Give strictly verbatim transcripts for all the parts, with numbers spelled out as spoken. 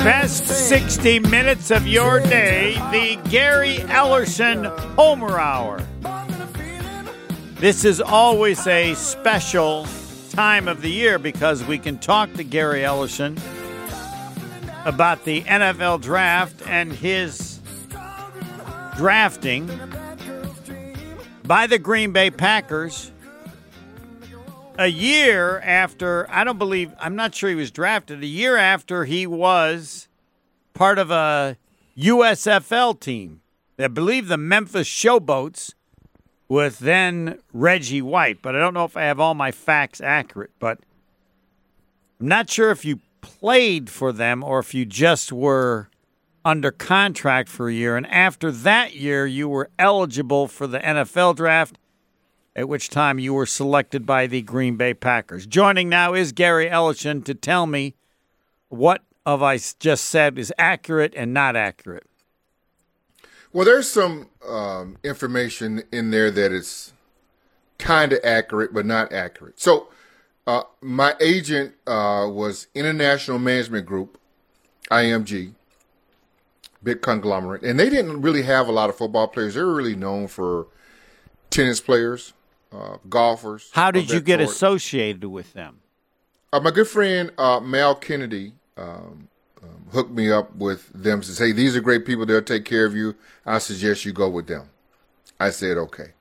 best sixty minutes of your day, the Gary Ellerson Homer Hour. This is always a special time of the year because we can talk to Gary Ellerson about the N F L draft and his drafting by the Green Bay Packers a year after, I don't believe, I'm not sure he was drafted, a year after he was part of a U S F L team. I believe the Memphis Showboats with then Reggie White, but I don't know if I have all my facts accurate, but I'm not sure if you played for them or if you just were under contract for a year, and after that year you were eligible for the N F L draft, at which time you were selected by the Green Bay Packers. Joining now is Gary Ellerson to tell me what of I just said is accurate and not accurate. Well, there's some um, information in there that is kind of accurate but not accurate. So uh, my agent uh, was International Management Group, I M G, big conglomerate, and they didn't really have a lot of football players. They were really known for tennis players. Uh, golfers. How did you get sort. associated with them? Uh, my good friend uh, Mal Kennedy um, um, hooked me up with them to say, these are great people. They'll take care of you. I suggest you go with them. I said, okay.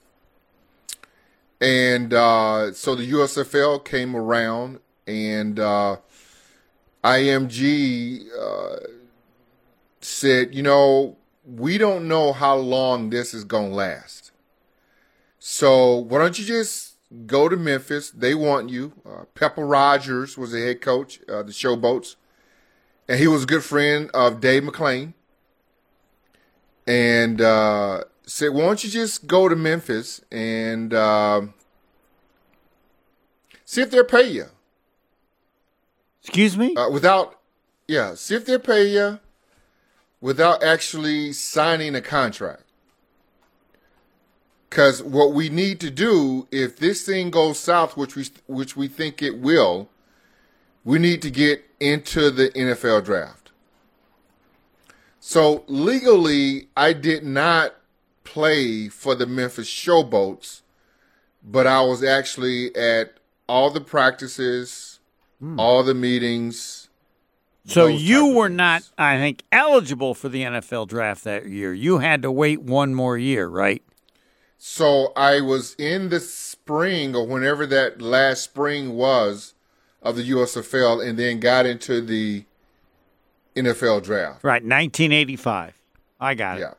And uh, so the U S F L came around, and uh, I M G uh, said, you know, we don't know how long this is going to last. So why don't you just go to Memphis? They want you. Uh, Pepper Rogers was the head coach, uh, the Showboats, and he was a good friend of Dave McClain. And uh, said, why don't you just go to Memphis and uh, see if they'll pay you? Excuse me? Uh, without, yeah, see if they'll pay you without actually signing a contract. Because what we need to do, if this thing goes south, which we which we think it will, we need to get into the N F L draft. So legally, I did not play for the Memphis Showboats, but I was actually at all the practices, mm. all the meetings. So you were not, I think, eligible for the N F L draft that year. You had to wait one more year, right? So I was in the spring or whenever that last spring was of the U S F L and then got into the N F L draft. Right, nineteen eighty-five. I got it. Yeah.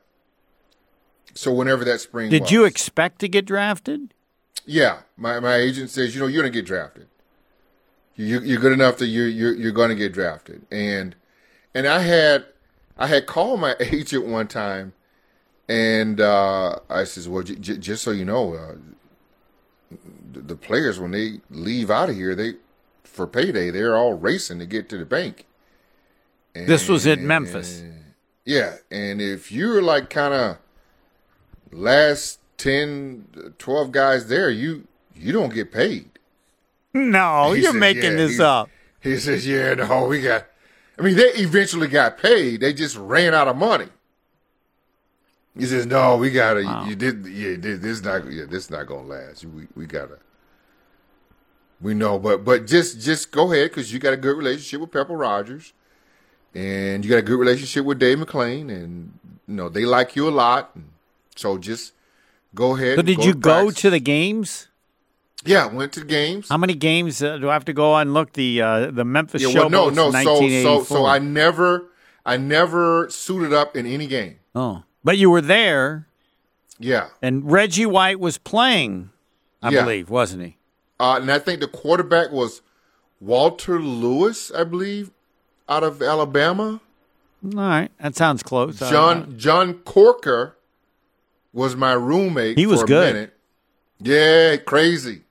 So whenever that spring Did was. you expect to get drafted? Yeah. My my agent says, you know, you're going to get drafted. You, you're good enough that you're, you're, you're going to get drafted. And and I had I had called my agent one time. And uh, I says, well, j- j- just so you know, uh, the, the players, when they leave out of here, they for payday, they're all racing to get to the bank. And, this was in Memphis. Yeah. And if you're like kind of last ten, twelve guys there, you you don't get paid. No, he you're says, making yeah, this he, up. He says, yeah, no, we got, I mean, they eventually got paid. They just ran out of money. He says, "No, we gotta. Wow. You, you did. Yeah, this, this not. Yeah, this not gonna last. We we gotta. We know, but but just just go ahead because you got a good relationship with Pepper Rogers, and you got a good relationship with Dave McClain, and you know they like you a lot. And so just go ahead. So did go you to go practice. to the games? Yeah, went to the games. How many games uh, do I have to go and look? The uh, the Memphis yeah, Showboats. Well, no, no. So so so I I never I never suited up in any game. Oh. But you were there. Yeah. And Reggie White was playing, I yeah. believe, wasn't he? Uh, and I think the quarterback was Walter Lewis, I believe, out of Alabama. All right. That sounds close. John uh, John Corker was my roommate he was for a good. minute. Yeah, crazy.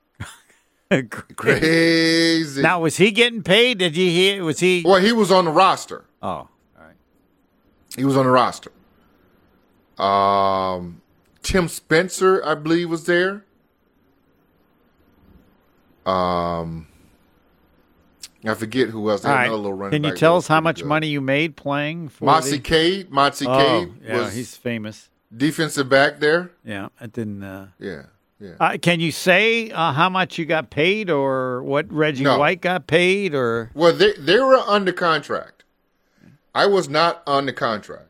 Crazy. Now, was he getting paid? Did you hear? Was he? Well, he was on the roster. Oh, all right. He was on the roster. Um, Tim Spencer, I believe, was there. Um, I forget who else. All right. Another little running Can you back tell that us how was much pretty good. money you made playing for Motsy the... Cade? Motsy Oh, Cade yeah, was he's famous. defensive back there. Yeah, I didn't... Uh... Yeah, yeah. Uh, can you say uh, how much you got paid or what Reggie No. White got paid? Or Well, they they were under contract. I was not under contract.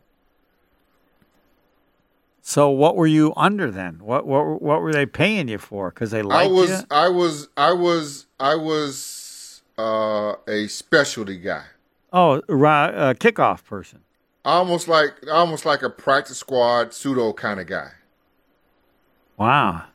So what were you under then? What what what were they paying you for? Because they I liked was you? I was I was I was uh, a specialty guy. Oh, ra- uh, kickoff person. Almost like almost like a practice squad pseudo kind of guy. Wow.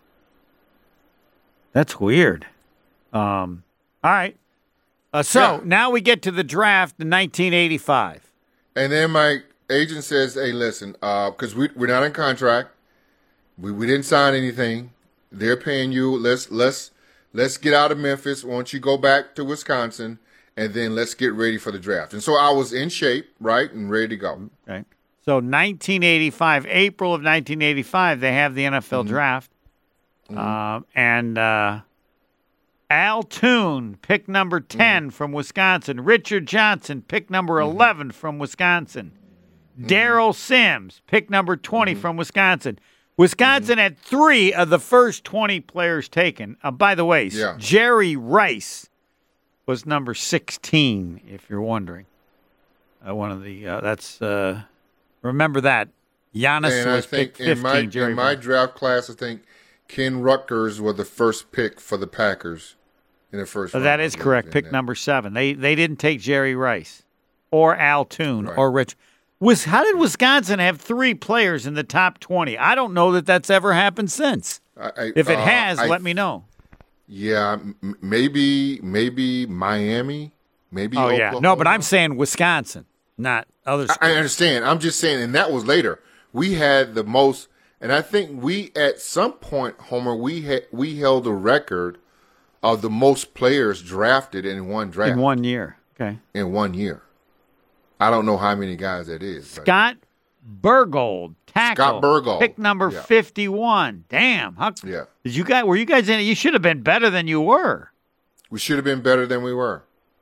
That's weird. Um, all right. Uh, so Yeah. now we get to the draft in nineteen eighty-five. And then my agent says, "Hey, listen, because we we're not in contract. We we didn't sign anything. They're paying you. Let's let's let's get out of Memphis. Why don't you go back to Wisconsin, and then let's get ready for the draft." And so I was in shape, right, and ready to go. Okay. So nineteen eighty-five, April of nineteen eighty-five, they have the N F L Mm-hmm. draft. Um, and uh, Al Toon, pick number ten Mm-hmm. from Wisconsin. Richard Johnson, pick number eleven from Wisconsin. Daryl Sims, pick number twenty Mm-hmm. from Wisconsin. Wisconsin had three of the first twenty players taken. Uh, by the way, Yeah. Jerry Rice was number sixteen, if you're wondering. Uh, one of the, uh, that's, uh, remember that. Giannis And I was think picked in fifteen. my Jerry in my Rice. draft class, I think Ken Rutgers was the first pick for the Packers in the first. Uh, round, that I is believe, correct. in Pick that. number seven. They they didn't take Jerry Rice or Al Toon Right. or Rich. Was how did Wisconsin have three players in the top twenty? I don't know that that's ever happened since. I, I, If it uh, has, I- let me know. Yeah, m- maybe maybe Miami, maybe. Oh yeah, no, but I'm Oklahoma. saying Wisconsin, not other. I Schools. understand. I'm just saying, and that was later. We had the most, and I think we at some point, Homer, we had we held a record of the most players drafted in one draft in one year. Okay, in one year. I don't know how many guys that is. but- Scott Burgold, tackle. Scott Burgold. Pick number Yeah. fifty-one. Damn, how Yeah, did you guys? Were you guys in it? You should have been better than you were. we should have been better than we were.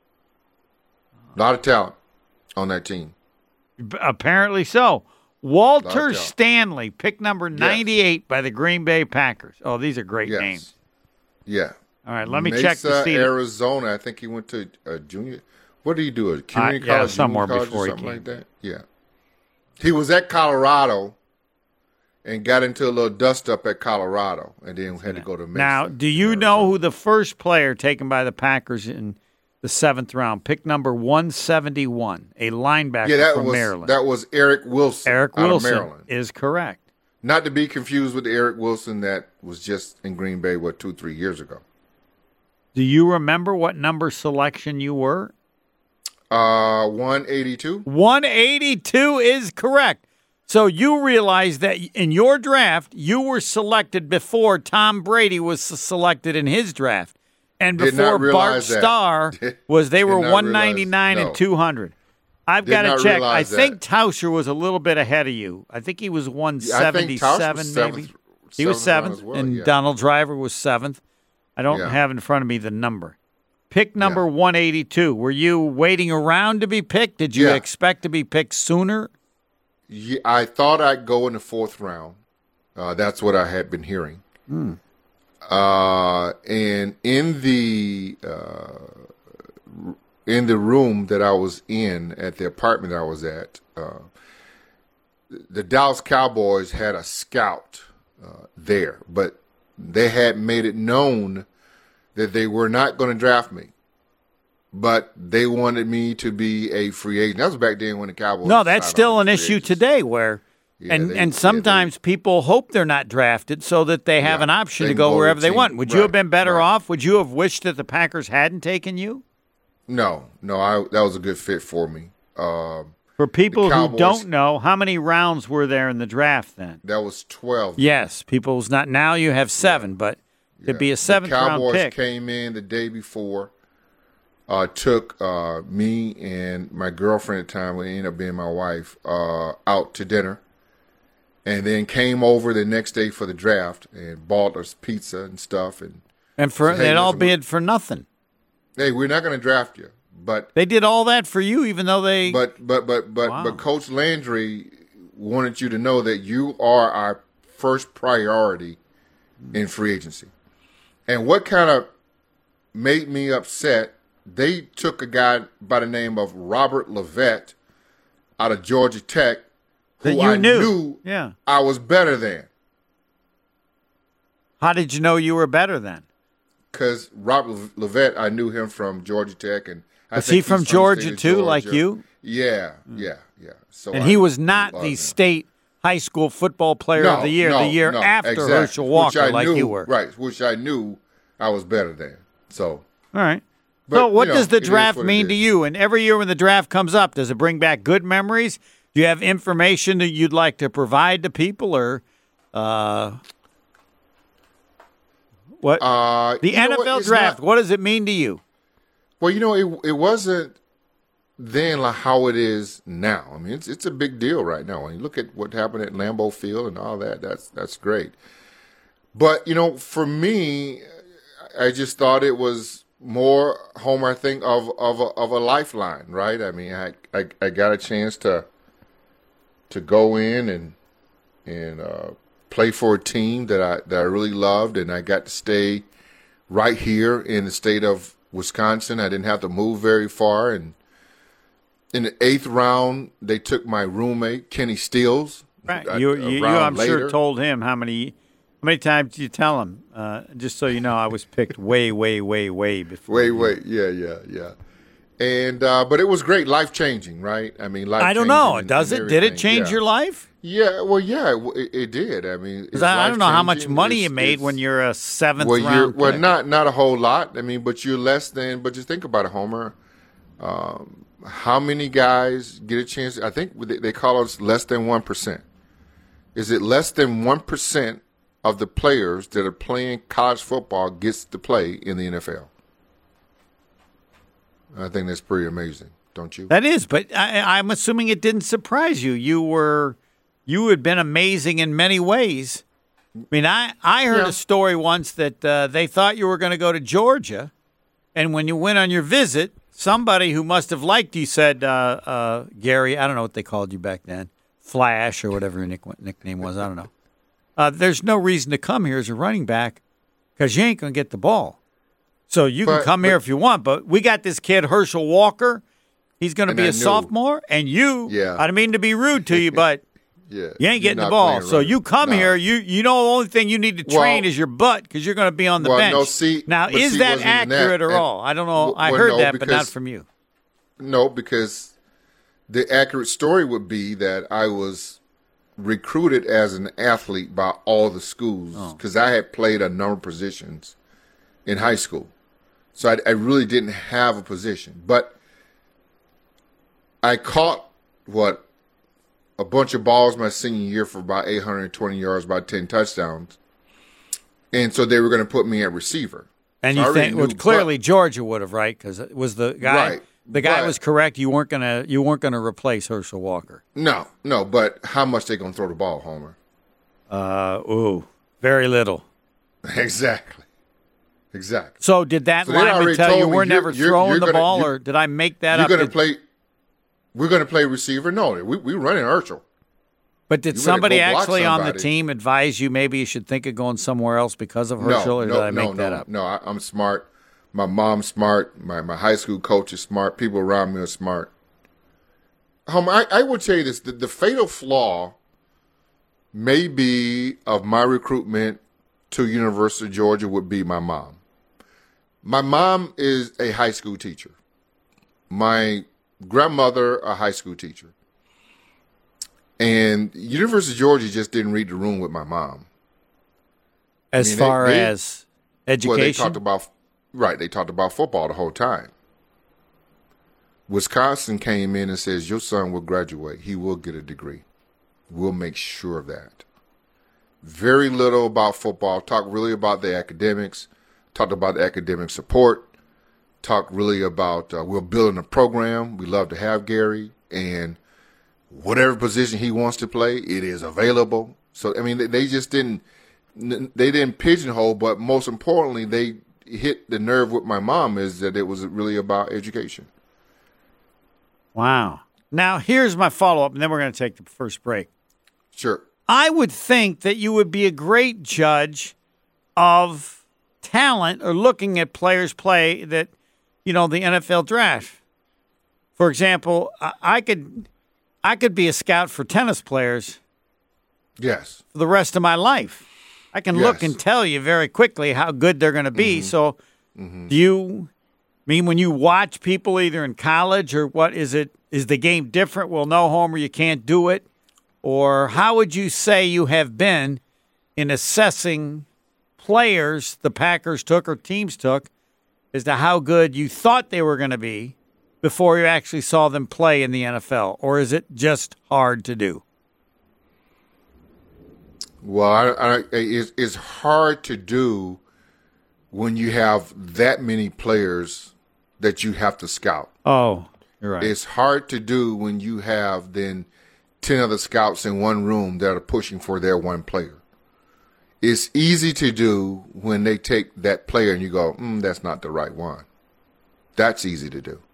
A lot of talent on that team. B- Apparently so. Walter Knocked out. Stanley, pick number ninety-eight by the Green Bay Packers. Oh, these are great Yes. names. Yeah. All right, let me Mesa, check to see. Arizona. I think he went to a junior. What did he do? A community Uh, yeah, college, somewhere junior college, before he or something came. like that. Yeah. He was at Colorado and got into a little dust up at Colorado, and then had to go to Mesa. Now, do you in know Arizona. who the first player taken by the Packers in the seventh round? Pick number one seventy-one, a linebacker Yeah, that from was Maryland. that was Eric Wilson. Eric out of Wilson Maryland. is correct. Not to be confused with the Eric Wilson that was just in Green Bay, what, two, three years ago. Do you remember what number selection you were? Uh, one eighty-two. one eighty-two is correct. So you realize that in your draft, you were selected before Tom Brady was selected in his draft. And Did not before Bart realize that. Starr Did- was, they did were not one ninety-nine realize- and no. two hundred. I've Did got to not check. I realize that. think Tauscher was a little bit ahead of you. I think he was one I think Tausch seventy-seven, was maybe. seventh- He was seventh round seventh, as well, and yeah. Donald Driver was seventh. I don't Yeah. have in front of me the number. Pick number one eighty-two. Were you waiting around to be picked? Did you Yeah. expect to be picked sooner? Yeah, I thought I'd go in the fourth round. Uh, that's what I had been hearing. Hmm. Uh, and in the uh, in the room that I was in at the apartment I was at, uh, the Dallas Cowboys had a scout uh, there, but they had made it known that they were not going to draft me. But they wanted me to be a free agent. That was back then when the Cowboys. No, that's signed still all an these free issue agents. today where Yeah, and they- and yeah, sometimes people hope they're not drafted so that they have Yeah, an option they to can go go to wherever a they team. want. Would you have Right, been better right. off? Would you have wished that the Packers hadn't taken you? No, no, I that was a good fit for me. Um, For people who Cowboys- don't know, how many rounds were there in the draft then? that was twelve. Yes, people's not now you have seven, but to be a seventh the round Cowboys pick. came in the day before, uh, took uh, me and my girlfriend at the time, who ended up being my wife, uh, out to dinner, and then came over the next day for the draft and bought us pizza and stuff. And And for Hey, it all listen, bid for nothing. hey, we're not going to draft you, But they did all that for you, even though they. But but but but Wow. but Coach Landry wanted you to know that you are our first priority in free agency. And what kind of made me upset? They took a guy by the name of Robert Levette out of Georgia Tech, who That you I knew. knew Yeah. I was better than. How did you know you were better then? Because Robert Levette, I knew him from Georgia Tech, and I Was think he from he's Georgia from the too, state of like Georgia. you? Yeah, yeah, yeah. So And I he was not love the him. state high school football player no, of the year, no, the year no, after exactly. Herschel Which Walker, I like knew, you were. right? Which I knew I was better than. So, All right. but, so, what you know, does the it is draft what it mean to is. you? And every year when the draft comes up, does it bring back good memories? Do you have information that you'd like to provide to people, or uh, what? Uh, the you know N F L what? It's draft. not- What does it mean to you? Well, you know, it it wasn't then like how it is now. I mean, it's it's a big deal right now. When you look at what happened at Lambeau Field and all that, that's that's great. But you know, for me, I just thought it was more, Homer, I think of of a, of a lifeline, right? I mean, I, I I got a chance to to go in and and uh, play for a team that I that I really loved, and I got to stay right here in the state of Wisconsin. I didn't have to move very far, and in the eighth round, they took my roommate Kenny Stills. Right. a- You, a you, you round I'm later. sure, told him how many how many times did you tell him? Uh, just so you know, I was picked way, way, way, way before. Wait, you. wait, yeah, yeah, yeah. And uh, but it was great, life changing, right? I mean, life. I don't know. Does it? Did it change yeah. your life? Yeah, well, yeah, it, it, it did. I mean, Because I, I don't know how much money you It's- made it's- when you're a seventh well, you're round well, pick. not not a whole lot. I mean, but you're less than. But just think about it, Homer. Um, how many guys get a chance? I think they, they call us less than one percent. Is it less than one percent of the players that are playing college football gets to play in the N F L? I think that's pretty amazing, don't you? That is, but I, I'm assuming it didn't surprise you. You were, you had been amazing in many ways. I mean, I, I heard Yeah. a story once that uh, they thought you were going to go to Georgia, and when you went on your visit, somebody who must have liked you said, uh, uh, Gary, I don't know what they called you back then, Flash or whatever your nick, nickname was, I don't know. Uh, there's no reason to come here as a running back because you ain't going to get the ball. So you can But- come but- here if you want, but we got this kid, Herschel Walker. He's going to And be I a knew. sophomore, and you, Yeah. I don't mean to be rude to you, but Yeah, you ain't you're getting the not ball. playing So running. you come No. here, you you know the only thing you need to train Well- is your butt because you're going to be on the Well, bench. no, see- now, but is see, that wasn't even that. accurate or And- all? I don't know. I well, heard no, that, but not because- from you. No, because the accurate story would be that I was recruited as an athlete by all the schools Oh. because I had played a number of positions in high school. So I, I really didn't have a position. But I caught, what, a bunch of balls my senior year for about eight hundred twenty yards, about ten touchdowns. And so they were going to put me at receiver. And So I you already think, well, knew, clearly Georgia would have, right? Because it was the guy. Right, the guy but- was correct. You weren't gonna. You weren't gonna replace Herschel Walker. No, no, but how much they going to throw the ball, Homer? Uh, ooh, very little. Exactly. Exactly. So did that So they lineman already tell you told me we're you're- never you're- throwing you're the gonna- ball, you- or did I make that You're up? going to Did- play. We're going to play receiver. No, we we running Herschel. But did You better somebody go block actually on the somebody. team advise you maybe you should think of going somewhere else because of Herschel, No, or no, did I no, make that no, up? no. I, I'm smart. My mom's smart. My my high school coach is smart. People around me are smart. Um, I, I would tell you this: the, the fatal flaw, maybe, of my recruitment to University of Georgia would be my mom. My mom is a high school teacher. My grandmother, a high school teacher. And University of Georgia just didn't read the room with my mom. As I mean, they- far they- as Well, they education, talked about right. They talked about football the whole time. Wisconsin came in and says your son will graduate. He will get a degree. We'll make sure of that. Very little about football. Talked really about the academics. Talked about the academic support. Talked really about uh, we're building a program. We love to have Gary, and whatever position he wants to play, it is available. So I mean, they, they just didn't. They didn't pigeonhole, but most importantly, they hit the nerve with my mom is that it was really about education. Wow. Now, here's my follow-up, and then we're going to take the first break. Sure. I would think that you would be a great judge of talent or looking at players play that, you know, the N F L draft. For example, I, I could I could be a scout for tennis players Yes. for the rest of my life. I can Yes. look and tell you very quickly how good they're going to be. Mm-hmm. So Mm-hmm. do you mean when you watch people either in college or what is it? Is the game different? Well, no, Homer, you can't do it. Or how would you say you have been in assessing players the Packers took or teams took as to how good you thought they were going to be before you actually saw them play in the N F L? Or is it just hard to do? Well, I, I, it's, it's hard to do when you have that many players that you have to scout. Oh, you're right. It's hard to do when you have then ten other scouts in one room that are pushing for their one player. It's easy to do when they take that player and you go, mm, that's not the right one. That's easy to do.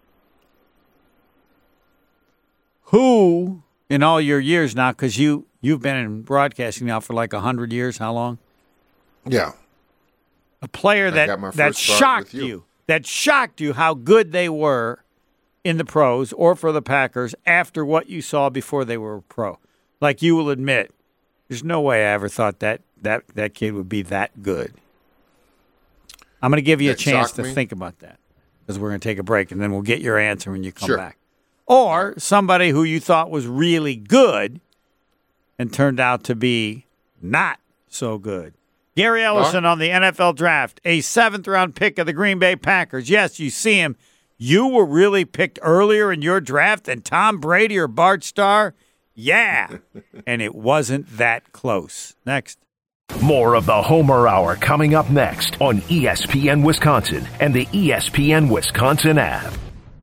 Who, in all your years now, because you, you've been in broadcasting now for like one hundred years, how long? Yeah. A player got that, my that first start shocked with you. you, that shocked you how good they were in the pros or for the Packers after what you saw before they were a pro. Like you will admit, there's no way I ever thought that that, that kid would be that good. I'm going to give you That a chance shocked to me? think about that because we're going to take a break and then we'll get your answer when you come Sure. back. Or somebody who you thought was really good and turned out to be not so good. Gary Ellison on the N F L draft, a seventh-round pick of the Green Bay Packers. Yes, you see him. You were really picked earlier in your draft than Tom Brady or Bart Starr? Yeah. And it wasn't that close. Next. More of the Homer Hour coming up next on E S P N Wisconsin and the E S P N Wisconsin app.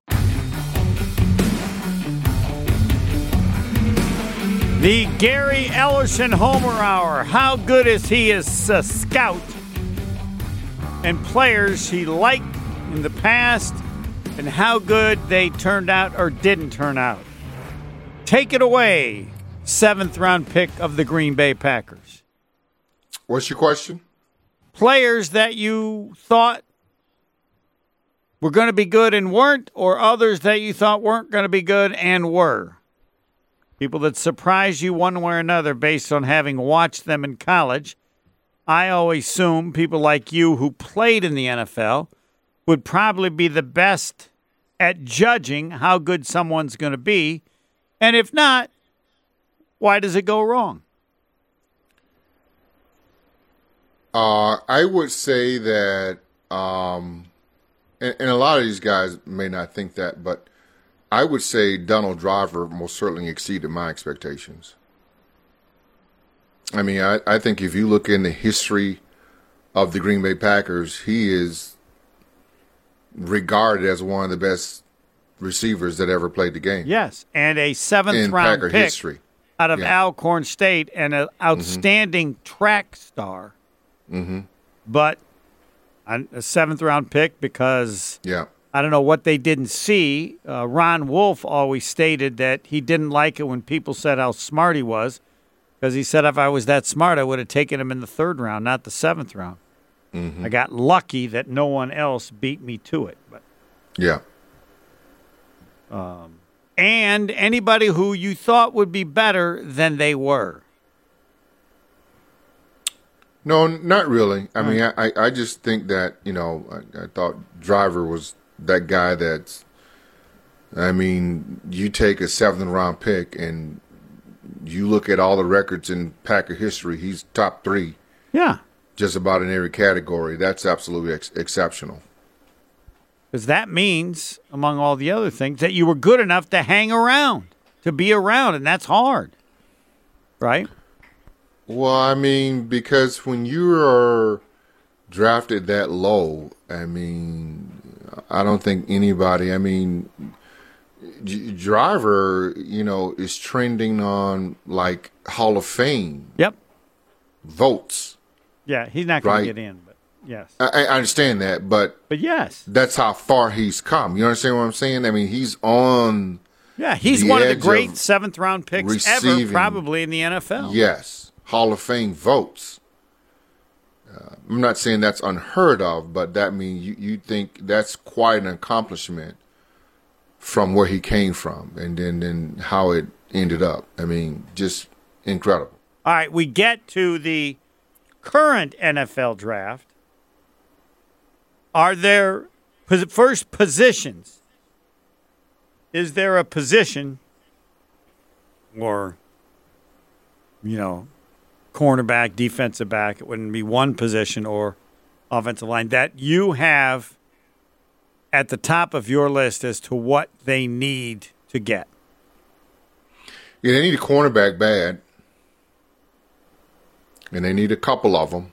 The Gary Ellison Homer Hour. How good is he as a scout? And players he liked in the past, and how good they turned out or didn't turn out. Take it away, seventh round pick of the Green Bay Packers. What's your question? Players that you thought were going to be good and weren't, or others that you thought weren't going to be good and were. People that surprised you one way or another based on having watched them in college. I always assume people like you who played in the N F L would probably be the best at judging how good someone's going to be. And if not, why does it go wrong? Uh, I would say that, um, and, and a lot of these guys may not think that, but I would say Donald Driver most certainly exceeded my expectations. I mean, I, I think if you look in the history of the Green Bay Packers, he is regarded as one of the best receivers that ever played the game. Yes, and a seventh in round Packer pick history. out of Yeah. Alcorn State and an outstanding mm-hmm. track star. Mm-hmm. But a seventh round pick because yeah. I don't know what they didn't see. Uh, Ron Wolf always stated that he didn't like it when people said how smart he was because he said if I was that smart, I would have taken him in the third round, not the seventh round. Mm-hmm. I got lucky that no one else beat me to it. But yeah. Um, and anybody who you thought would be better than they were. No, not really. I mean, I, I just think that, you know, I, I thought Driver was that guy that's, I mean, you take a seventh round pick and you look at all the records in Packer history, he's top three. Yeah. Just about in every category. That's absolutely ex- exceptional. Because that means, among all the other things, that you were good enough to hang around, to be around, and that's hard. Right? Well, I mean, because when you are drafted that low, I mean, I don't think anybody, I mean, G- Driver, you know, is trending on like Hall of Fame Yep. votes. Yeah, he's not going Right. to get in, but yes. I, I understand that, but But yes. that's how far he's come. You understand what I'm saying? I mean, he's on Yeah, he's the one of the edge great of seventh-round picks ever, receiving- probably in the N F L. Yes, Hall of Fame votes. Uh, I'm not saying that's unheard of, but that means you, you think that's quite an accomplishment from where he came from and then, then how it ended up. I mean, just incredible. All right, we get to the current N F L draft. Are there, pos- first, positions? Is there a position or, you know, cornerback, defensive back, it wouldn't be one position, or offensive line, that you have at the top of your list as to what they need to get? Yeah, they need a cornerback bad, and they need a couple of them.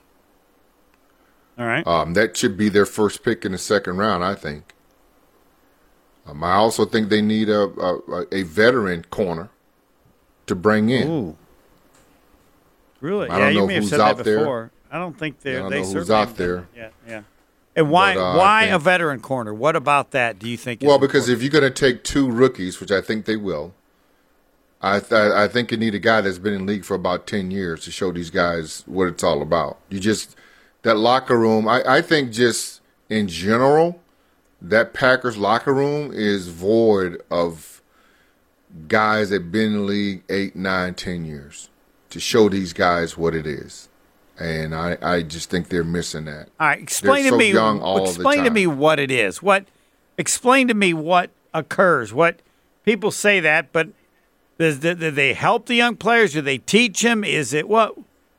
All right. Um, that should be their first pick in the second round, I think. Um, I also think they need a, a, a veteran corner to bring in. Ooh. Really? I yeah, don't you know may have who's said out that there. before. I don't think I they're. don't They know who's certainly out have there. been- Yeah, yeah. And why? But, uh, why I a think- veteran corner? What about that? Do you think? is Well, because important? if you're going to take two rookies, which I think they will, I th- I think you need a guy that's been in the league for about ten years to show these guys what it's all about. You just that locker room. I, I think just in general, that Packers locker room is void of guys that been in the league eight, nine, ten years to show these guys what it is. And I, I just think they're missing that. All right, explain They're to so me. young all the explain to time. me what it is. What? Explain to me what occurs. What people say that, but does do they help the young players? Do they teach them? Is it what?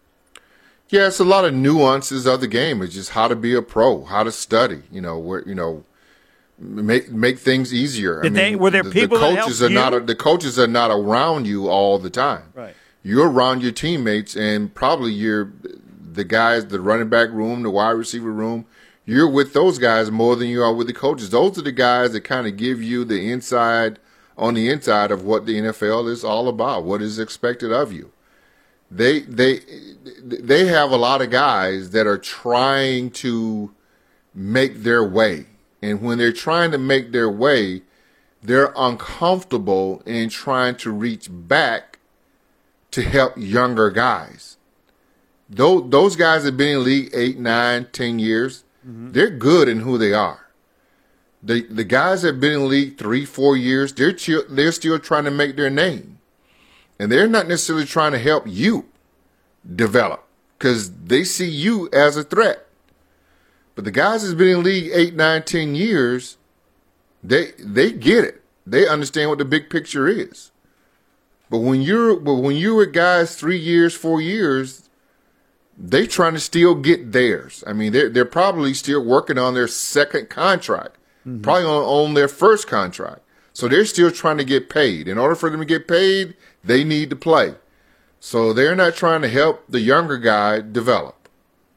Yeah, it's a lot of nuances of the game. It's just how to be a pro, how to study. You know, where you know, make make things easier. Did they- were there the, people the that coaches helped are not you? the coaches are not around you all the time. Right. You're around your teammates, and probably you're the guys, the running back room, the wide receiver room. You're with those guys more than you are with the coaches. Those are the guys that kind of give you the inside on the inside of what the N F L is all about, what is expected of you. They they they have a lot of guys that are trying to make their way. And when they're trying to make their way, they're uncomfortable in trying to reach back to help younger guys. Those, those guys have been in the league eight, nine, ten years. Mm-hmm. They're good in who they are. The the guys that have been in the league three, four years, they're chill, they're still trying to make their name. And they're not necessarily trying to help you develop because they see you as a threat. But the guys that's been in the league eight, nine, ten years, they they get it. They understand what the big picture is. But when you're but when you're with guys three years, four years, they trying to still get theirs. I mean, they're they're probably still working on their second contract, mm-hmm. probably on, on their first contract. So they're still trying to get paid. In order for them to get paid, they need to play. So they're not trying to help the younger guy develop.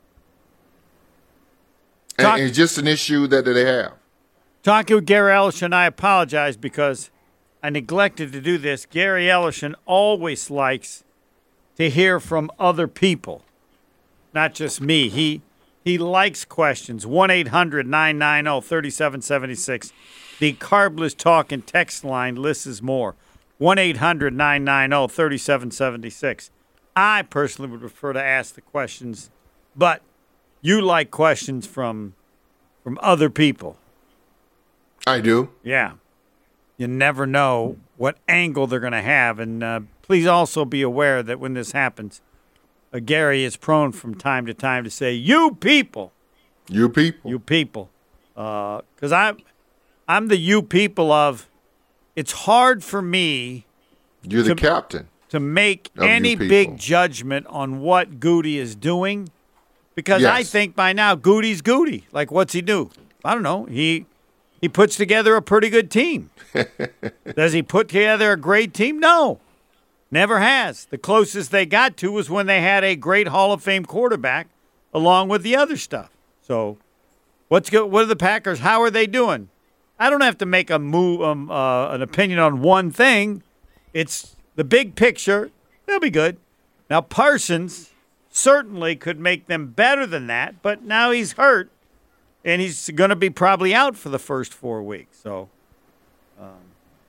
And, Talk- and it's just an issue that, that they have. Talking with Gary Ellerson, I apologize because I neglected to do this. Gary Ellerson always likes to hear from other people, not just me. He he likes questions. one eight hundred nine nine zero three seven seven six. The Carbless Talk and text line lists more. one eight hundred nine nine zero three seven seven six. I personally would prefer to ask the questions, but you like questions from from other people. I do. Yeah. You never know what angle they're going to have. And uh, please also be aware that when this happens, uh, Gary is prone from time to time to say, you people. You people. You people. Because uh, I'm, I'm the you people of, it's hard for me You're the to, captain. to make Of any you people. big judgment on what Goody is doing. Because I Yes. think by now Goody's Goody. Like, what's he do? I don't know. He he puts together a pretty good team. Does he put together a great team? No. Never has. The closest they got to was when they had a great Hall of Fame quarterback along with the other stuff. So what's go, what are the Packers? How are they doing? I don't have to make a move, um, uh, an opinion on one thing. It's the big picture. They'll be good. Now, Parsons certainly could make them better than that, but now he's hurt, and he's going to be probably out for the first four weeks. So um,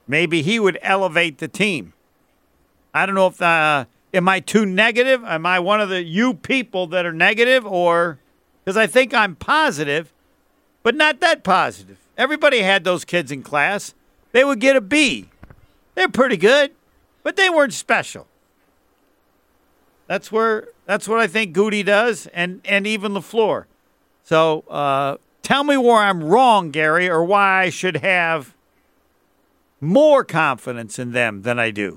maybe he would elevate the team. I don't know if uh, am I too negative? Am I one of the you people that are negative, or because I think I'm positive, but not that positive. Everybody had those kids in class. They would get a B. They're pretty good, but they weren't special. That's where that's what I think Goody does, and, and even LaFleur. So uh, tell me where I'm wrong, Gary, or why I should have more confidence in them than I do.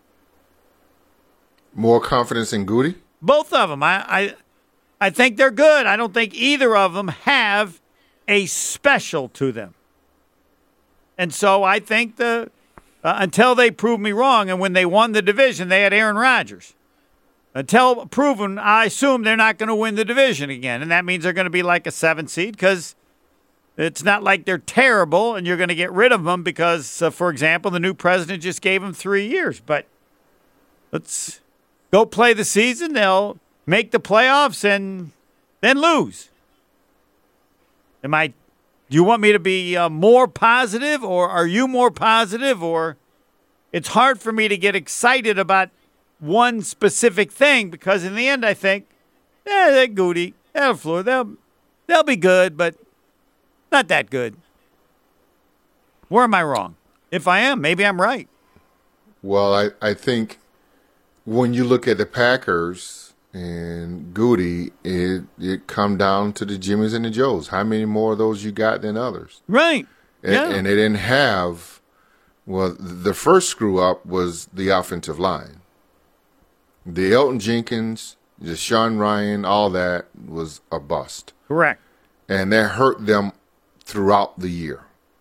More confidence in Goody? Both of them. I, I, I think they're good. I don't think either of them have a special to them. And so I think the uh, until they prove me wrong, and when they won the division, they had Aaron Rodgers. Until proven, I assume they're not going to win the division again. And that means they're going to be like a seven seed because it's not like they're terrible and you're going to get rid of them because, uh, for example, the new president just gave them three years. But let's go play the season. They'll make the playoffs and then lose. Am I? Do you want me to be uh, more positive, or are you more positive? Or it's hard for me to get excited about one specific thing because in the end I think, yeah, they're Goody, they'll LaFleur, they'll they'll be good, but not that good. Where am I wrong? If I am, maybe I'm right. Well, I, I think when you look at the Packers and Goody, it it come down to the Jimmies and the Joes. How many more of those you got than others? Right. And, yeah. and they didn't have. Well, the first screw up was the offensive line. The Elton Jenkins, the Sean Ryan, all that was a bust. Correct. And that hurt them throughout the year.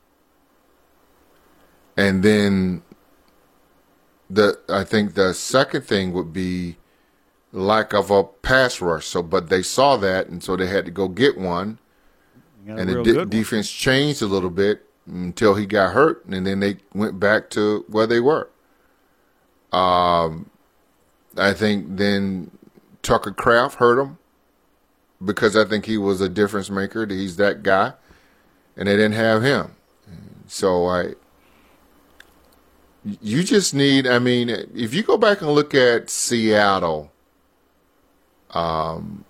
And then the I think the second thing would be lack of a pass rush. So, but they saw that, and so they had to go get one. And the de- defense changed a little bit until he got hurt, and then they went back to where they were. Um. I think then Tucker Kraft hurt him because I think he was a difference maker. He's that guy, and they didn't have him. So I, you just need. I mean, if you go back and look at Seattle, um,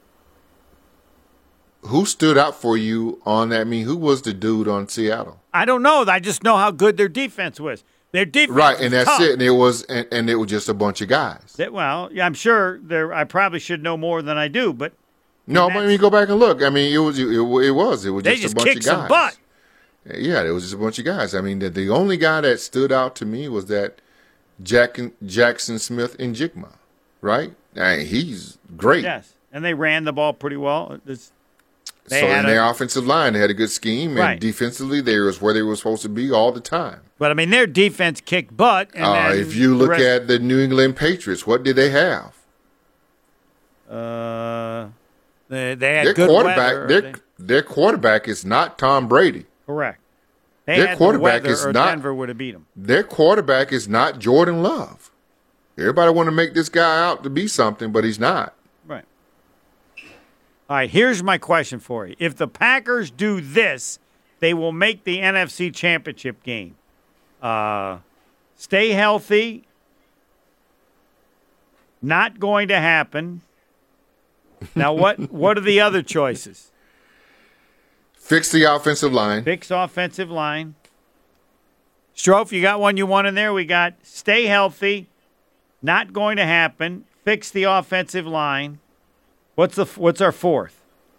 who stood out for you on that? I mean, who was the dude on Seattle? I don't know. I just know how good their defense was. Their defense, right, and that's tough. it. And it was, and, and it was just a bunch of guys. That, well, yeah, I'm sure there. I probably should know more than I do, but no. But I mean, go back and look. I mean, it was, it, it was, it was they just, just a bunch kicked of guys. Some butt. Yeah, it was just a bunch of guys. I mean, the, the only guy that stood out to me was that Jack, Jackson Smith in Jigma, right? I mean, he's great. Yes, and they ran the ball pretty well. It's, so in a, their offensive line, they had a good scheme, and right. defensively, they was where they were supposed to be all the time. But I mean, their defense kicked butt. And uh, if you look rest- at the New England Patriots, what did they have? Uh, they, they had their good quarterback. weather, Their they, their quarterback is not Tom Brady. Correct. They Their had quarterback the weather, is or not. Denver would have beat them. Their quarterback is not Jordan Love. Everybody want to make this guy out to be something, but he's not. Right. All right, here's my question for you. If the Packers do this, they will make the N F C Championship game. Uh, stay healthy. Not going to happen. Now, what, what are the other choices? Fix the offensive line. Fix offensive line. Strofe, you got one you want in there? We got stay healthy. Not going to happen. Fix the offensive line. What's the what's our fourth?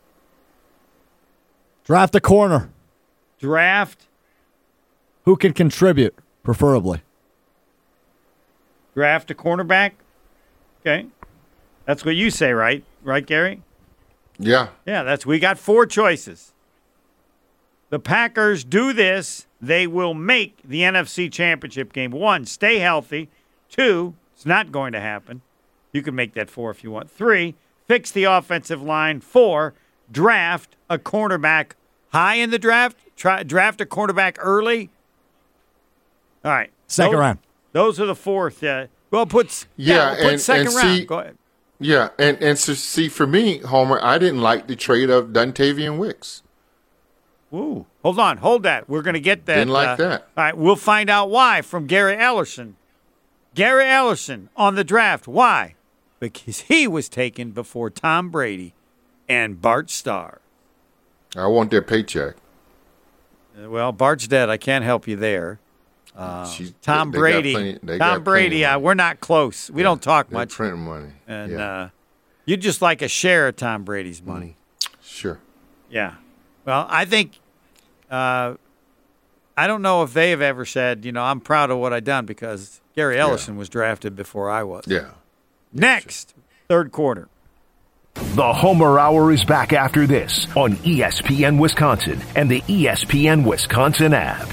Draft a corner. Draft. Who can contribute, preferably. Draft a cornerback. Okay. That's what you say, right? Right, Gary? Yeah. Yeah, that's we got four choices. The Packers do this, they will make the N F C Championship game. One, stay healthy. Two, it's not going to happen. You can make that four if you want. Three, fix the offensive line. Four, draft a cornerback high in the draft. Try, draft a cornerback early. All right. Second those, round. Those are the fourth. Uh, well, put, yeah, yeah we'll put and, second and round. see, Go ahead. Yeah, and, and so see, for me, Homer, I didn't like the trade of Dontavian Wicks. Ooh, Hold on. Hold that. We're going to get that. Didn't like uh, that. All right. We'll find out why from Gary Ellerson. Gary Ellerson on the draft. Why? Because he was taken before Tom Brady and Bart Starr. I want their paycheck. Uh, Well, Bart's dead. I can't help you there. Uh, She's- Tom they- they got Brady. plenty- they Tom got Brady. plenty of Uh, money. we're not close. We don't talk They're much. printing money. And yeah, uh, you'd just like a share of Tom Brady's money. sure. Yeah. Well, I think uh, I don't know if they have ever said, you know, I'm proud of what I done because Gary Ellison was drafted before I was. Yeah. Next, third quarter. The Homer Hour is back after this on E S P N Wisconsin and the E S P N Wisconsin app.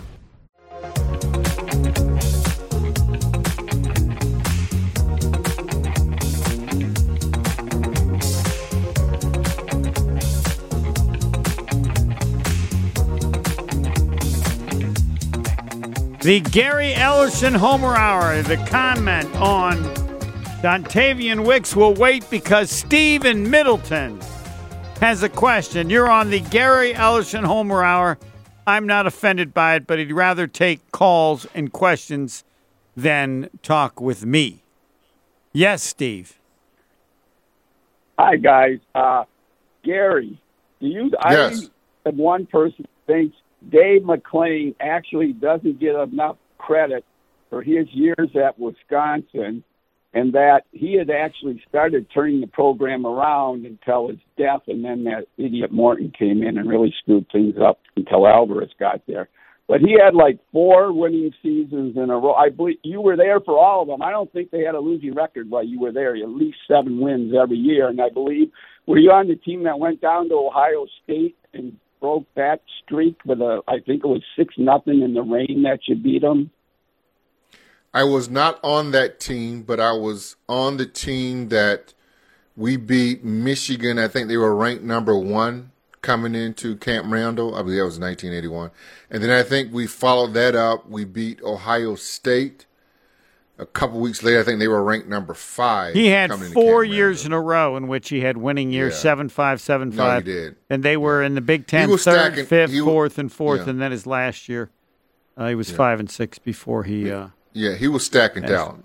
The Gary Ellerson Homer Hour, the comment on Dontavian Wicks will wait because Steve in Middleton has a question. You're on the Gary Ellerson Homer Hour. I'm not offended by it, but he'd rather take calls and questions than talk with me. Yes, Steve. Hi, guys. Uh, Gary, do you? Yes. I am one person who thinks Dave McClain actually doesn't get enough credit for his years at Wisconsin, and that he had actually started turning the program around until his death, and then that idiot Morton came in and really screwed things up until Alvarez got there. But he had like four winning seasons in a row. I believe you were there for all of them. I don't think they had a losing record while you were there. At least seven wins every year, and I believe were you on the team that went down to Ohio State and broke that streak with a, I think it was six nothing in the rain that you beat them? I was not on that team, but I was on the team that we beat Michigan. I think they were ranked number one coming into Camp Randall. I believe that was nineteen eighty-one. And then I think we followed that up. We beat Ohio State. A couple weeks later, I think they were ranked number five. He had coming into four Camp years Randall. in a row in which he had winning years, Yeah. seven five, seven No, five. he did. And they were in the Big Ten, was third, stacking- fifth, he wa- fourth, and fourth. yeah. And then his last year, uh, he was five and six before he. Uh, Yeah, he was stacking Yes. talent.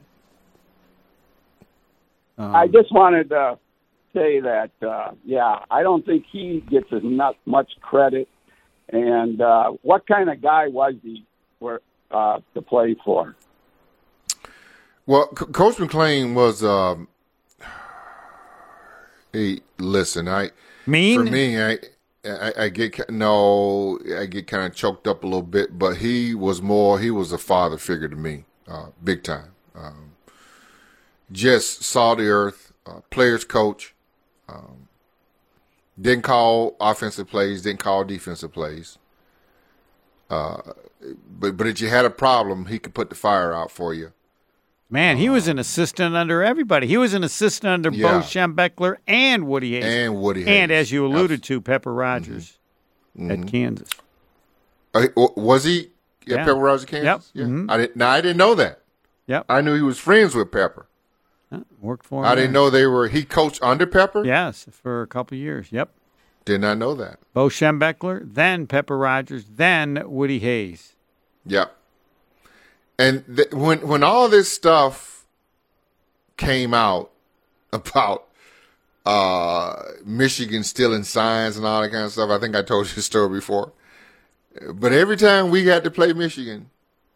um, I just wanted to say that, uh, yeah, I don't think he gets as not much credit. And uh, what kind of guy was he for, uh, to play for? Well, C- Coach McClain was. Um, he listen. I mean, for me, I, I I get ki- no, I get kind of choked up a little bit. But he was more. He was a father figure to me, uh, big time. Um, just saw the earth. Uh, players coach. Um, didn't call offensive plays. Didn't call defensive plays. Uh, but but if you had a problem, he could put the fire out for you. man, he was an assistant under everybody. He was an assistant under Yeah. Bo Schembechler and Woody Hayes. And Woody Hayes. And as you alluded to, Pepper Rogers Mm-hmm. at Kansas. Uh, was he at Yeah. Pepper Rogers, Kansas? Yep. Yeah. Mhm. I didn't. Now I didn't know that. Yep. I knew he was friends with Pepper. Uh, Worked for him. I didn't there. know they were. He coached under Pepper. Yes, for a couple years. Yep. Did not know that. Bo Schembechler, then Pepper Rogers, then Woody Hayes. Yep. And th- when when all this stuff came out about uh, Michigan stealing signs and all that kind of stuff, I think I told you the story before. But every time we got to play Michigan,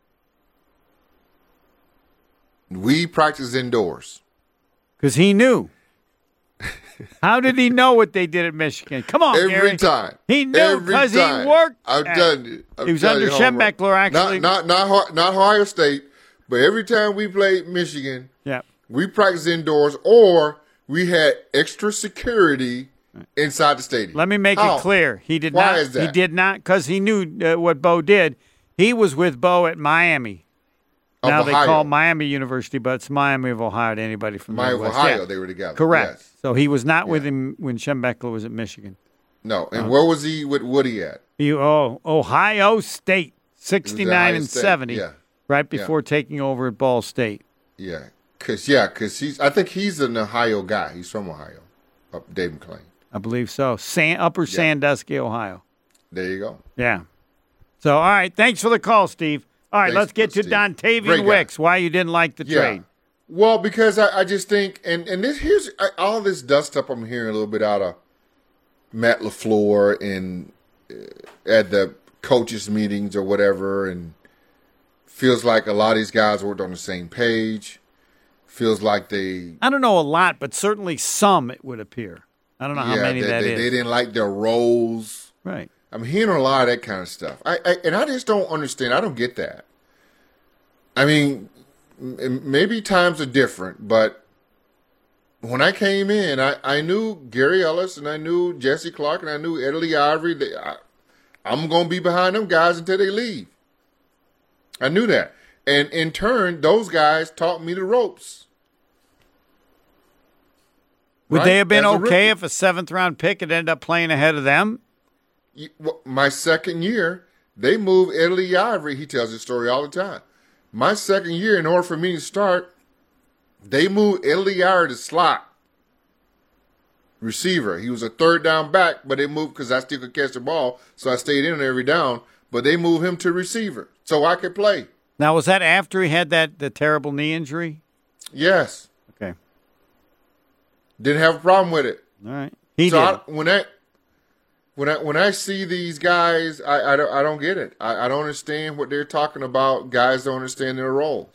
we practiced indoors. Because he knew. How did he know what they did at Michigan? Come on, Every Gary. time. He knew Every because he time. worked. I'm at- telling you. I'm He was telling under you, Homer. Schembechler, actually. Not, not, not, Ho- not Ohio State, but every time we played Michigan, Yeah. we practiced indoors or we had extra security inside the stadium. Let me make How? it clear. He did Why not. is that? He did not because he knew uh, what Bo did. He was with Bo at Miami. Of now they Ohio. call Miami University, but it's Miami of Ohio to anybody from the Miami of Midwest. Ohio, Yeah. they were together. Correct. Yes. So he was not with Yeah. him when Schembechler was at Michigan. No. And where was he with Woody at? He, oh, Ohio State, sixty-nine Ohio and State, seventy, yeah. right before taking over at Ball State. Yeah. Cause yeah, cause he's. I think he's an Ohio guy. He's from Ohio. Uh, Dave McClain. I believe so. San, Upper Sandusky, Ohio. There you go. Yeah. So, all right. Thanks for the call, Steve. All right, Thanks, let's get to Steve. Dontavian Great guy. Wicks. Why you didn't like the Yeah. trade? Well, because I, I just think, and, and this here's I, all this dust up I'm hearing a little bit out of Matt LaFleur and uh, at the coaches meetings or whatever, and feels like a lot of these guys worked on the same page. Feels like they I don't know a lot, but certainly some, it would appear. I don't know how yeah, many they, that they, is. they didn't like their roles. Right. I'm hearing a lot of that kind of stuff. I, I and I just don't understand. I don't get that. I mean, m- maybe times are different, but when I came in, I, I knew Gary Ellis and I knew Jesse Clark and I knew Ed Lee Ivory. They, I, I'm going to be behind them guys until they leave. I knew that. And in turn, those guys taught me the ropes. Would Right? they have been As a okay rookie. if a seventh round pick had ended up playing ahead of them? You- well, My second year, they moved Ed Lee Ivory. He tells this story all the time. My second year, in order for me to start, they moved Ed Lee Ivory to slot receiver. He was a third down back, but they moved because I still could catch the ball, so I stayed in every down. But they moved him to receiver so I could play. Now, was that after he had that the terrible knee injury? Yes, Okay. didn't have a problem with it. All right. He so did. I, when I when I when I see these guys, I, I don't I don't get it. I, I don't understand what they're talking about. Guys don't understand their roles.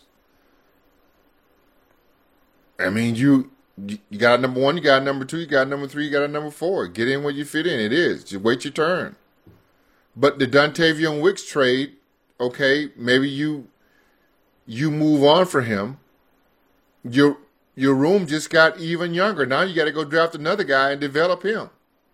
I mean, you you got number one, you got number two, you got number three, you got a number four. Get in where you fit in. It is. Just wait your turn. But the Dontavian Wicks trade, okay, maybe you you move on for him. Your your room just got even younger. Now you got to go draft another guy and develop him.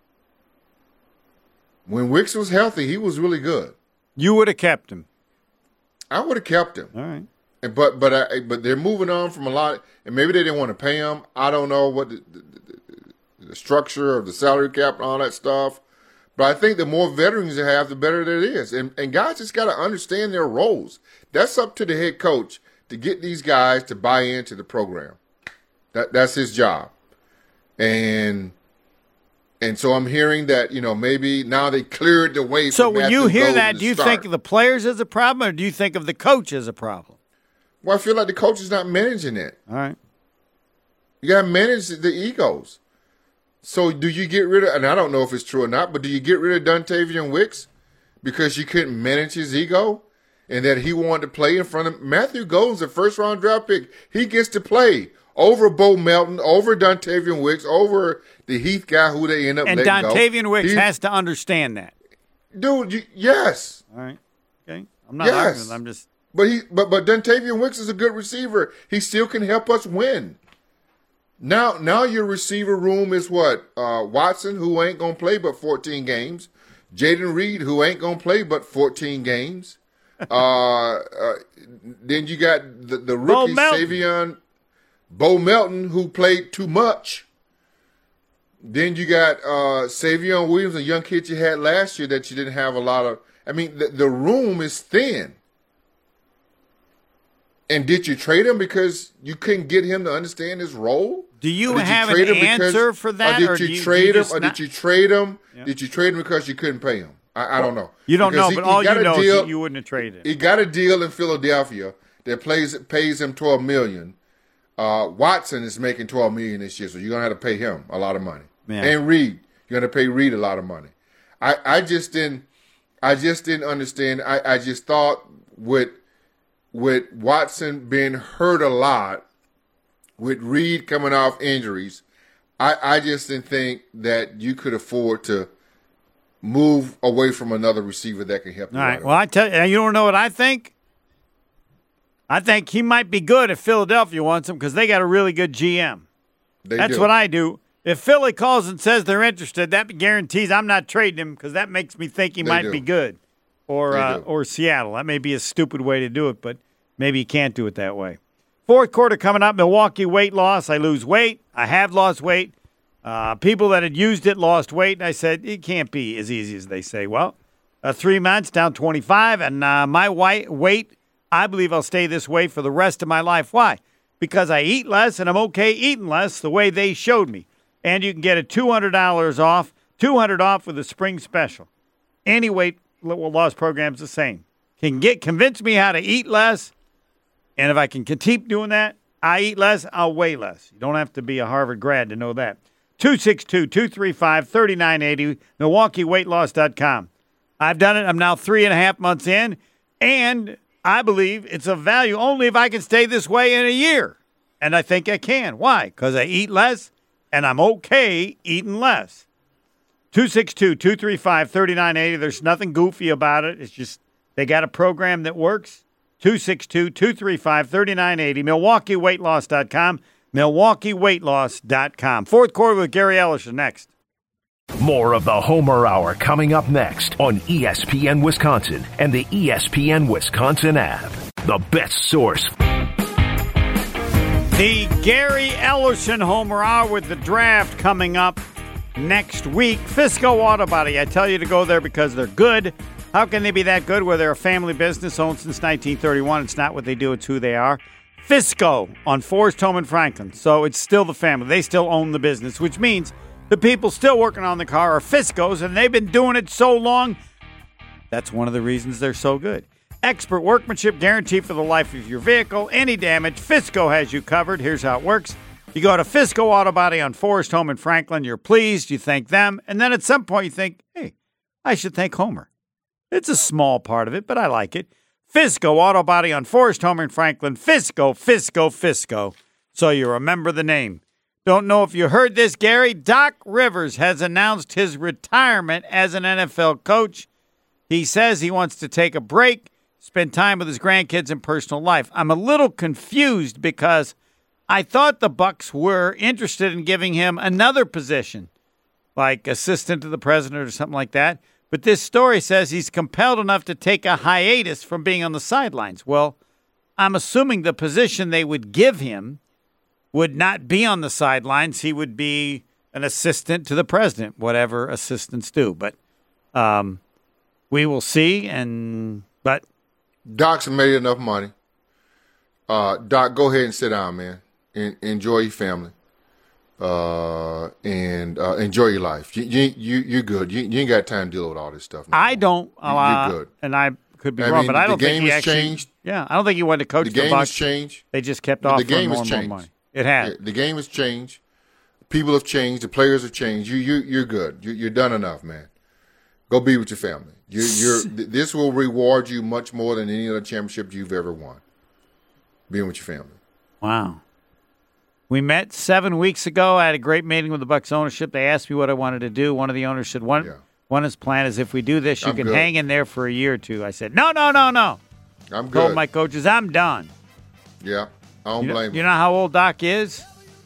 When Wicks was healthy, he was really good. You would have kept him. I would have kept him. All right. And- But but I, but they're moving on from a lot, and maybe they didn't want to pay him. I don't know what the, the, the, the structure of the salary cap and all that stuff. But I think the more veterans you have, the better that it is. And and guys just got to understand their roles. That's up to the head coach to get these guys to buy into the program. That that's his job. And and so I'm hearing that, you know, maybe now they cleared the way. So for when Matthew you hear Golden that, to do you start. think of the players as a problem, or do you think of the coach as a problem? Well, I feel like the coach is not managing it. All right. You got to manage the egos. So do you get rid of, and I don't know if it's true or not, but do you get rid of Dontavian Wicks because you couldn't manage his ego and that he wanted to play in front of Matthew Golden's a first round draft pick. He gets to play over Bo Melton, over Dontavian Wicks, over the Heath guy who they end up And letting go. Dontavian Wicks He- has to understand that. Dude, you, yes. All right. Okay. I'm not Yes. arguing. I'm just. But he, but but Dontavian Wicks is a good receiver. He still can help us win. Now, now your receiver room is what? Uh, Watson, who ain't gonna play but fourteen games. Jaden Reed, who ain't gonna play but fourteen games. uh, uh, then you got the, the rookie Melton. Savion, Bo Melton, who played too much. Then you got uh, Savion Williams, a young kid you had last year that you didn't have a lot of. I mean, the, the room is thin. And did you trade him because you couldn't get him to understand his role? Do you Or did have trade an him because- answer for that, Or did or you do you- trade do you him? just Or not- did you trade him? Yeah. Did you trade him because you couldn't pay him? I, I don't know. You don't Because know, he- but he all got you a know is deal- that you wouldn't have traded He it. got a deal in Philadelphia that plays pays him twelve million. Uh, Watson is making twelve million this year, so you're gonna have to pay him a lot of money. Yeah. And Reed, you're gonna pay Reed a lot of money. I, I just didn't I just didn't understand. I, I just thought with with Watson being hurt a lot, with Reed coming off injuries, I, I just didn't think that you could afford to move away from another receiver that can help you. All right. right Well, I tell you, you don't know what I think? I think he might be good if Philadelphia wants him because they got a really good G M. They That's do. what I do. If Philly calls and says they're interested, that guarantees I'm not trading him because that makes me think he They might do. be good. Or They uh, do. or Seattle. That may be a stupid way to do it, but maybe you can't do it that way. Fourth quarter coming up, Milwaukee weight loss. I lose weight. I have lost weight. Uh, people that had used it lost weight. And I said, it can't be as easy as they say. Well, uh, three months, down twenty-five. And uh, my white weight, I believe I'll stay this way for the rest of my life. Why? Because I eat less and I'm okay eating less the way they showed me. And you can get it two hundred dollars off, two hundred dollars off with a spring special. Any weight loss program is the same. Can get convince me how to eat less, and if I can keep doing that, I eat less, I'll weigh less. You don't have to be a Harvard grad to know that. two six two, two three five, three nine eight zero, Milwaukee Weight Loss dot com. I've done it. I'm now three and a half months in, and I believe it's of value only if I can stay this way in a year. And I think I can. Why? Because I eat less, and I'm okay eating less. two six two, two three five, three nine eight zero. There's nothing goofy about it. It's just they got a program that works. two six two, two three five, three nine eight zero. Milwaukee Weight Loss dot com. Milwaukee Weight Loss dot com. Fourth quarter with Gary Ellerson next. More of the Homer Hour coming up next on E S P N Wisconsin and the E S P N Wisconsin app. The best source. The Gary Ellerson Homer Hour with the draft coming up next week. Fisco Auto Body. I tell you to go there because they're good. How can they be that good? Well, they're a family business owned since nineteen thirty-one. It's not what they do, it's who they are. Fisco on Forest Home and Franklin. So it's still the family. They still own the business, which means the people still working on the car are Fiscos, and they've been doing it so long. That's one of the reasons they're so good. Expert workmanship guaranteed for the life of your vehicle. Any damage, Fisco has you covered. Here's how it works. You go to Fisco Auto Body on Forest Home and Franklin. You're pleased. You thank them. And then at some point you think, hey, I should thank Homer. It's a small part of it, but I like it. Fisco Auto Body on Forest Home and Franklin. Fisco, Fisco, Fisco. So you remember the name. Don't know if you heard this, Gary. Doc Rivers has announced his retirement as an N F L coach. He says he wants to take a break, spend time with his grandkids and personal life. I'm a little confused because I thought the Bucs were interested in giving him another position, like assistant to the president or something like that. But this story says he's compelled enough to take a hiatus from being on the sidelines. Well, I'm assuming the position they would give him would not be on the sidelines. He would be an assistant to the president, whatever assistants do. But um, we will see. And but Doc's made enough money. Uh, Doc, go ahead and sit down, man. En- enjoy your family. Uh, and uh, enjoy your life. You, you, you, you're good. You, you ain't got time to deal with all this stuff. No I don't. You, uh, you're good. And I could be I wrong, mean, but I don't the think game he has actually. changed. Yeah, I don't think he went to coach The the, game Bucs. has changed. They just kept The offering game more has and more changed. money. It has. The game has changed. People have changed. The players have changed. You, you, you're good. You, you're done enough, man. Go be with your family. You, you're. This will reward you much more than any other championship you've ever won. Being with your family. Wow. We met seven weeks ago. I had a great meeting with the Bucs ownership. They asked me what I wanted to do. One of the owners said, one, Yeah. one is plan is if we do this, you I'm can good. hang in there for a year or two. I said, no, no, no, no. I'm Told good. my coaches, I'm done. Yeah. I don't You know, blame you him. know how old Doc is?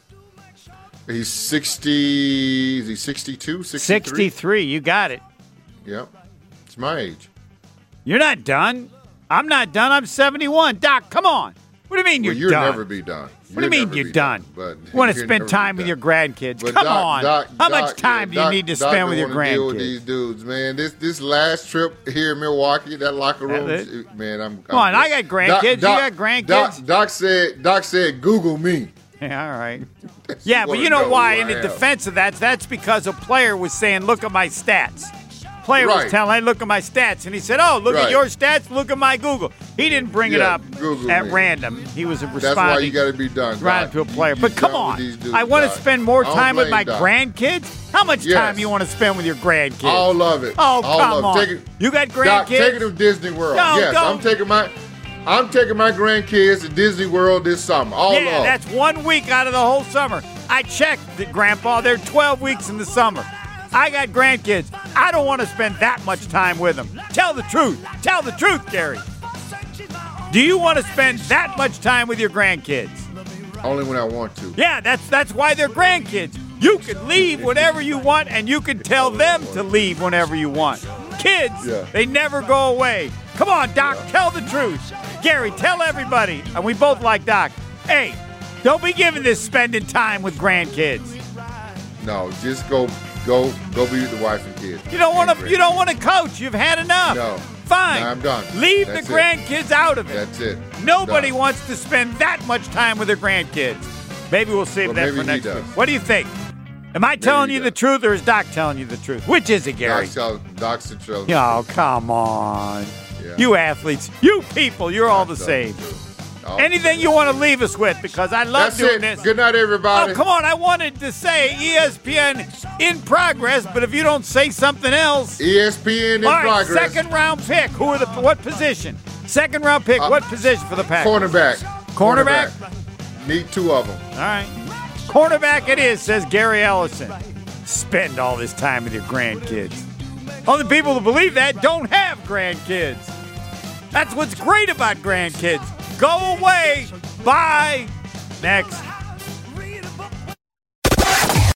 He's sixty. Is he sixty-two? sixty-three? sixty-three. You got it. Yep. It's my age. You're not done. I'm not done. I'm seventy-one. Doc, come on. What do you mean you're well, you'll done? never be done. What do you mean you're done? But you want to you'll spend never time be with your done. grandkids? But Come Doc- on. Doc- How Doc- much time yeah, do you Doc- need to Doc spend don't with your wanna deal with grandkids? these dudes, man. This this last trip here in Milwaukee, that locker room, That's it. man. I'm. Come on, I got grandkids. You got grandkids? Doc, Doc said. Doc said, "Google me." Yeah, all right. Yeah, but wanna you know know why? who In I the am. defense of that, that's because a player was saying, look at my stats. Player was Right. telling, hey, look at my stats. And he said, oh, look at Right. your stats. Look at my Google. He didn't bring it Yeah, up Google at me. random. He was responding. That's why you got to be done. Responding Doc. to a player. You- But you come done with on. these dudes, I want to Doc. spend more I don't time with blame my Doc. grandkids. How much Yes. time you want to spend with your grandkids? All of it. Oh, All come of on. it. Take it, You got Doc, grandkids? take it to Disney World. No, yes, don't. I'm taking my. I'm taking my grandkids to Disney World this summer. All Yeah, of that's one week out of the whole summer. I checked, the Grandpa. They're twelve weeks in the summer. I got grandkids. I don't want to spend that much time with them. Tell the truth. Tell the truth, Gary. Do you want to spend that much time with your grandkids? Only when I want to. Yeah, that's that's why they're grandkids. You can leave whenever you want, and you can tell them to leave whenever you want. Kids, Yeah. they never go away. Come on, Doc, tell the truth. Gary, tell everybody, and we both like Doc, hey, don't be giving this spending time with grandkids. No, just go, go, go be with the wife and kids. You don't want And to. You don't want to coach. You've had enough. No. Fine. No, I'm done. Leave That's the it. grandkids out of it. That's it. Nobody Done. wants to spend that much time with their grandkids. Maybe we'll save Well, that maybe for he next does. week. What do you think? Am I telling he you the does. truth, or is Doc telling you the truth? Which is it, Gary? Doc's tell- Doc's the truth. Oh, come on. Yeah. You athletes, you people, you're all the Doc's same. the truth. All Anything the you want to leave us with, because I love That's doing it. this. Good night, everybody. Oh, come on. I wanted to say E S P N in progress, but if you don't say something else. E S P N in All right, progress. second round pick. Who are the, what position? Second round pick, Uh, what position for the Packers? Cornerback. Cornerback? Need two of them. All right. Cornerback it is, says Gary Ellison. Spend all this time with your grandkids. Only people who believe that don't have grandkids. That's what's great about grandkids. Go away. Bye. Next.